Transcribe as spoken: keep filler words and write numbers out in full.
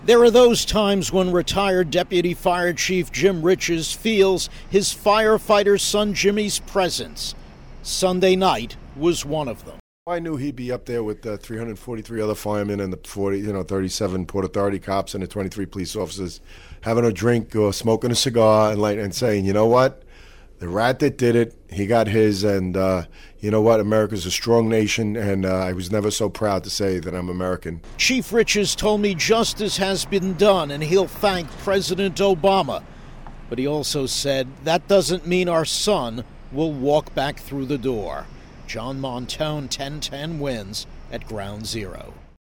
There are those times when retired Deputy Fire Chief Jim Riches feels his firefighter son Jimmy's presence. Sunday night was one of them. I knew he'd be up there with the three hundred forty-three other firemen and the forty, you know, thirty-seven Port Authority cops and the twenty-three police officers, having a drink or smoking a cigar and, like, and saying, you know what, the rat that did it, he got his, and uh, you know what, America's a strong nation, and uh, I was never so proud to say that I'm American. Chief Riches told me justice has been done, and he'll thank President Obama. But he also said that doesn't mean our son will walk back through the door. John Montone, ten ten wins at Ground Zero.